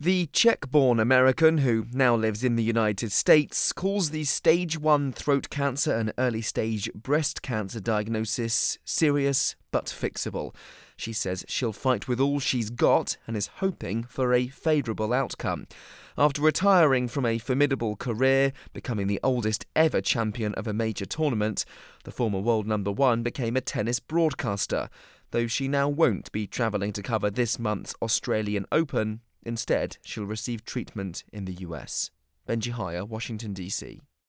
The Czech-born American, who now lives in the United States, calls the stage 1 throat cancer and early-stage breast cancer diagnosis serious but fixable. She says she'll fight with all she's got and is hoping for a favourable outcome. After retiring from a formidable career, becoming the oldest ever champion of a major tournament, the former world number 1 became a tennis broadcaster, though she now won't be travelling to cover this month's Australian Open. Instead, she'll receive treatment in the US. Benji Haya, Washington, D.C.